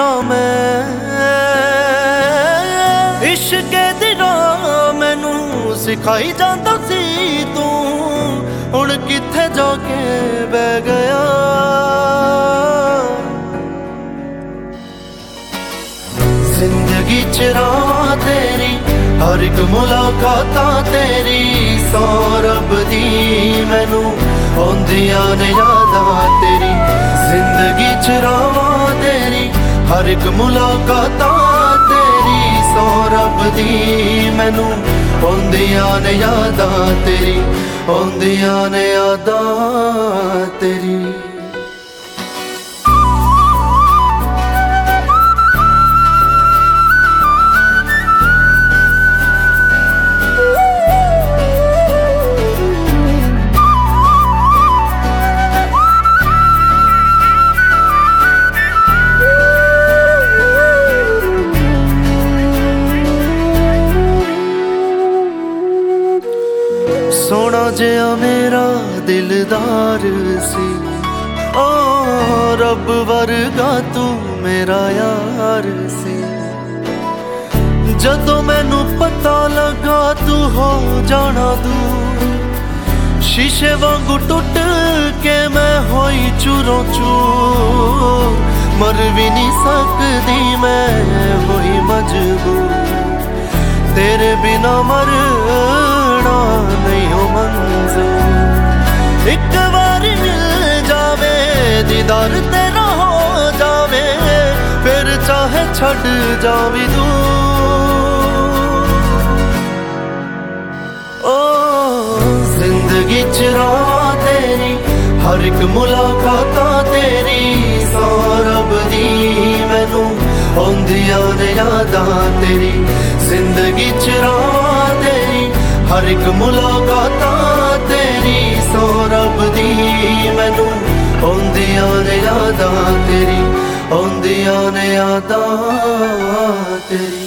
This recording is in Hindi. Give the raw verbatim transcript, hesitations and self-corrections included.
मैं इश्के दी राह मैनू सिखाई जांदा सी तू हुण किथे जाके बह गया। जिंदगी च राह तेरी हर एक मुलाकात तेरी सौ रब दी मैनू आउंदियां ने यादां तेरी। जिंदगी च राह तेरी हर एक मुलाकात तेरी सौ रब दी मैनू आउंदियां ने यादां तेरी आउंदियां ने यादां तेरी। सोना जिहा मेरा दिलदार सी ओ रब वर्गा तू मेरा यार सी। जदों मैनू पता लगा तू हो जाना दूर शीशे वांगू टुट के मैं होई चूरों चूर। मर भी नहीं सकदी मैं होई मजबूर तेरे बिना मरना नहीं हो मंजूर। एक बारी मिल जावे दीदार तेरा हो जावे फिर चाहे छड़ जावी दूर। ओ जिंदगी च राह तेरी हर एक मुलाकात तेरी सौ रब दी मैनू आउंदियां ने यादां तेरी। जिंदगी च राह तेरी हर एक मुलाकात तेरी सौ रब दी मैनू आउंदियां ने यादां तेरी आउंदियां ने यादां तेरी।